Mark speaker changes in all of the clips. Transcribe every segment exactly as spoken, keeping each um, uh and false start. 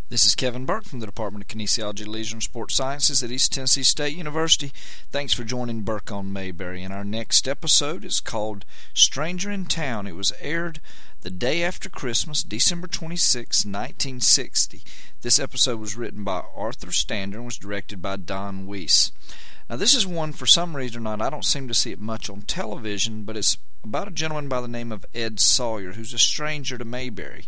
Speaker 1: This is Kevin Burke from the Department of Kinesiology, Leisure and Sports Sciences at East Tennessee State University. Thanks for joining Burke on Mayberry. And our next episode is called Stranger in Town. It was aired the day after Christmas, December twenty-sixth, nineteen sixty. This episode was written by Arthur Stander and was directed by Don Weiss. Now this is one, for some reason or not, I don't seem to see it much on television, but it's about a gentleman by the name of Ed Sawyer, who's a stranger to Mayberry.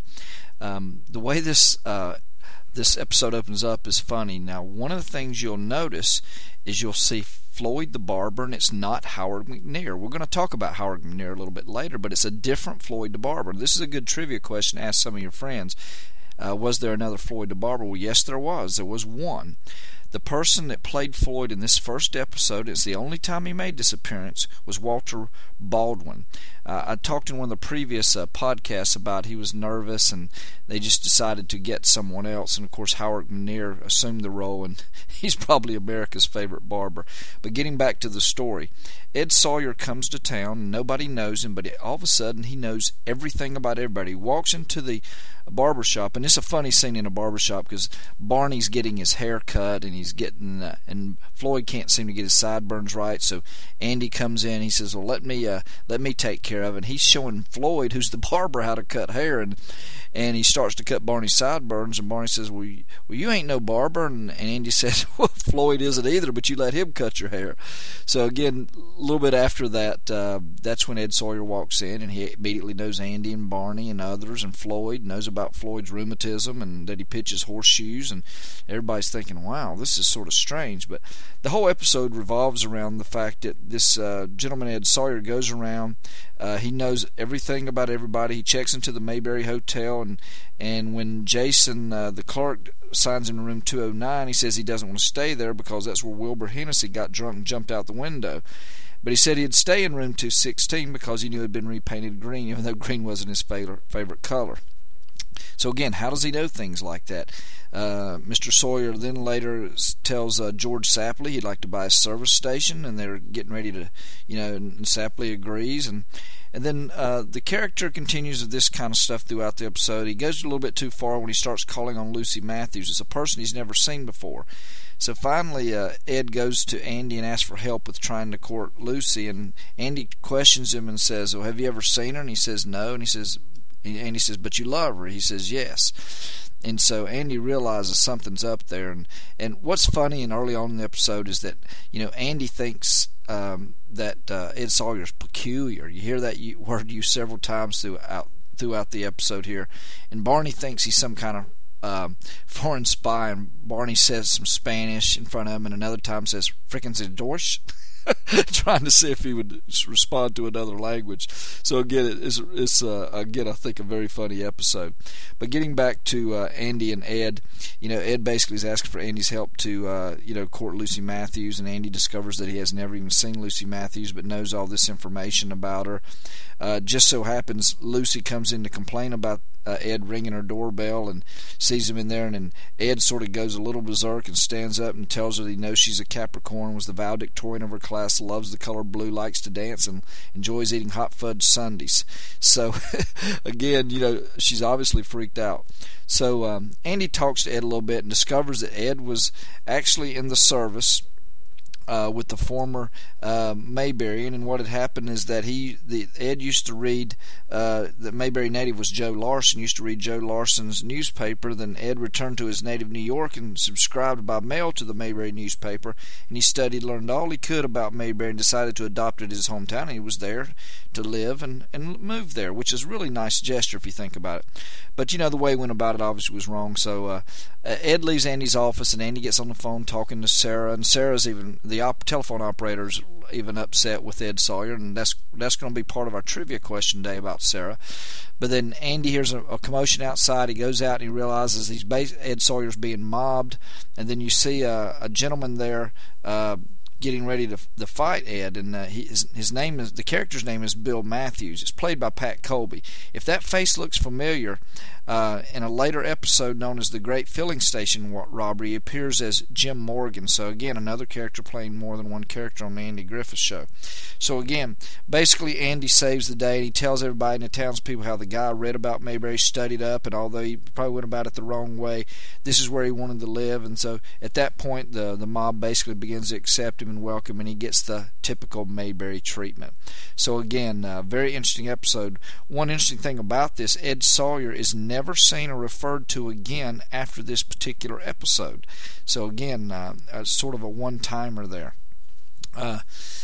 Speaker 1: Um, the way this uh, this episode opens up is funny. Now, one of the things you'll notice is you'll see Floyd the barber, and it's not Howard McNear. We're going to talk about Howard McNear a little bit later, but it's a different Floyd the barber. This is a good trivia question to ask some of your friends. Uh, was there another Floyd the barber? Well, yes, there was. There was one. The person that played Floyd in this first episode, it's the only time he made this appearance, was Walter Baldwin. Uh, I talked in one of the previous uh, podcasts about he was nervous and they just decided to get someone else. And of course, Howard McNear assumed the role, and he's probably America's favorite barber. But getting back to the story, Ed Sawyer comes to town, and nobody knows him, but all of a sudden he knows everything about everybody. He walks into the barber shop, and it's a funny scene in a barber shop because Barney's getting his hair cut, and he's getting, uh, and Floyd can't seem to get his sideburns right. So Andy comes in. He says, "Well, let me, uh, let me take care of it." And he's showing Floyd, who's the barber, how to cut hair, and and he starts to cut Barney's sideburns, and Barney says, well, you, well, you ain't no barber, and, and Andy says, well, Floyd isn't either, but you let him cut your hair. So again, a little bit after that, uh, that's when Ed Sawyer walks in, and he immediately knows Andy and Barney and others, and Floyd knows about Floyd's rheumatism and that he pitches horseshoes, and everybody's thinking, wow, this is sort of strange. But the whole episode revolves around the fact that this uh, gentleman, Ed Sawyer, goes around. Uh, he knows everything about everybody. He checks into the Mayberry Hotel, and and when Jason, uh, the clerk, signs him in room two oh nine, he says he doesn't want to stay there because that's where Wilbur Hennessy got drunk and jumped out the window. But he said he'd stay in room two sixteen because he knew it had been repainted green, even though green wasn't his favorite, favorite color. So again, how does he know things like that? Uh, Mister Sawyer then later tells uh, George Sapley he'd like to buy a service station, and they're getting ready to, you know, and Sapley agrees, and and then uh, the character continues with this kind of stuff throughout the episode. He goes a little bit too far when he starts calling on Lucy Matthews. It's a person he's never seen before. So finally, uh, Ed goes to Andy and asks for help with trying to court Lucy, and Andy questions him and says, "Well, have you ever seen her?" And he says, "No." And he says, Andy says, "But you love her?" He says, "Yes." And so Andy realizes something's up there. And, and what's funny and early on in the episode is that, you know, Andy thinks um, that uh, Ed Sawyer's peculiar. You hear that word used several times throughout throughout the episode here. And Barney thinks he's some kind of um, foreign spy. And Barney says some Spanish in front of him, and another time says, "Frickin' se Dorsch." Trying to see if he would respond to another language. So again, it's, it's uh, again I think a very funny episode. But getting back to uh, Andy and Ed, you know, Ed basically is asking for Andy's help to uh, you know court Lucy Matthews, and Andy discovers that he has never even seen Lucy Matthews, but knows all this information about her. Uh, just so happens Lucy comes in to complain about Uh, Ed ringing her doorbell and sees him in there, and then Ed sort of goes a little berserk and stands up and tells her that he knows she's a Capricorn, was the valedictorian of her class, loves the color blue, likes to dance, and enjoys eating hot fudge sundaes. So again, you know, she's obviously freaked out. So um, Andy talks to Ed a little bit and discovers that Ed was actually in the service Uh, with the former uh, Mayberian, and what had happened is that he, the Ed used to read, uh, the Mayberry native was Joe Larson, used to read Joe Larson's newspaper. Then Ed returned to his native New York and subscribed by mail to the Mayberry newspaper, and he studied, learned all he could about Mayberry, and decided to adopt it as his hometown, and he was there to live and, and move there, which is a really nice gesture if you think about it. But you know, the way he went about it obviously was wrong. So uh, Ed leaves Andy's office, and Andy gets on the phone talking to Sarah, and Sarah's even, the op- telephone operator's even upset with Ed Sawyer, and that's that's going to be part of our trivia question today about Sarah. But then Andy hears a, a commotion outside. He goes out and he realizes he's bas- Ed Sawyer's being mobbed, and then you see a, a gentleman there uh, getting ready to, to fight Ed, and uh, he, his, his name is the character's name is Bill Matthews. It's played by Pat Colby. If that face looks familiar, uh, in a later episode known as the Great Filling Station Robbery, he appears as Jim Morgan. So again, another character playing more than one character on the Andy Griffith Show. So again, basically Andy saves the day, and he tells everybody in the townspeople how the guy read about Mayberry, studied up, and although he probably went about it the wrong way, this is where he wanted to live. And so at that point, the the mob basically begins to accept him and welcome, and he gets the typical Mayberry treatment. So again, uh, very interesting episode. One interesting thing about this, Ed Sawyer is never seen or referred to again after this particular episode. So again, uh, uh, sort of a one-timer there. Uh,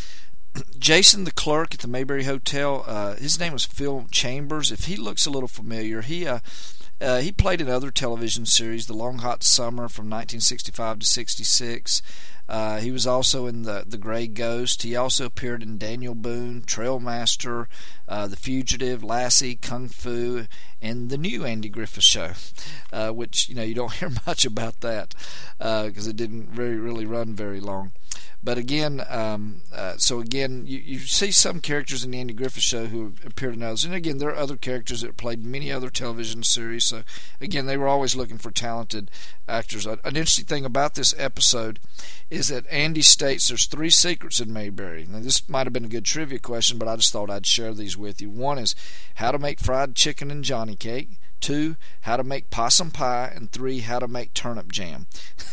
Speaker 1: Jason, the clerk at the Mayberry Hotel, uh, his name was Phil Chambers. If he looks a little familiar, he uh, uh, he played in other television series, The Long Hot Summer from nineteen sixty-five to sixty-six. Uh, he was also in the the Gray Ghost. He also appeared in Daniel Boone, Trailmaster, uh, The Fugitive, Lassie, Kung Fu, and the new Andy Griffith Show, uh, which you know you don't hear much about that because uh, it didn't very really run very long. But again, um, uh, so again, you, you see some characters in the Andy Griffith Show who appeared in others. And again, there are other characters that played many other television series. So again, they were always looking for talented actors. An interesting thing about this episode is that Andy states there's three secrets in Mayberry. Now, this might have been a good trivia question, but I just thought I'd share these with you. One is how to make fried chicken and Johnny cake. Two, how to make possum pie. And three, how to make turnip jam.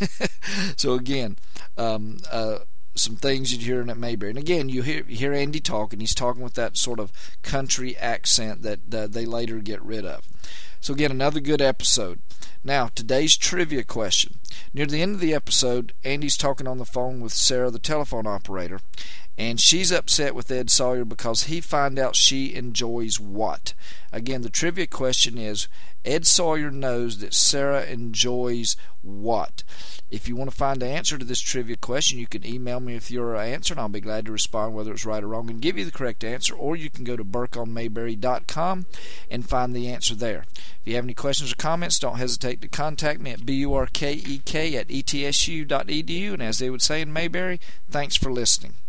Speaker 1: So again, um, uh, some things you'd hear in at Mayberry. And again, you hear you hear Andy talk, and he's talking with that sort of country accent that uh, they later get rid of. So again, another good episode. Now, today's trivia question. Near the end of the episode, Andy's talking on the phone with Sarah, the telephone operator, and she's upset with Ed Sawyer because he found out she enjoys what? Again, the trivia question is, Ed Sawyer knows that Sarah enjoys what? If you want to find the answer to this trivia question, you can email me with your answer, and I'll be glad to respond whether it's right or wrong and give you the correct answer, or you can go to burke on mayberry dot com and find the answer there. If you have any questions or comments, don't hesitate to contact me at burkek at e t s u dot e d u, and as they would say in Mayberry, thanks for listening.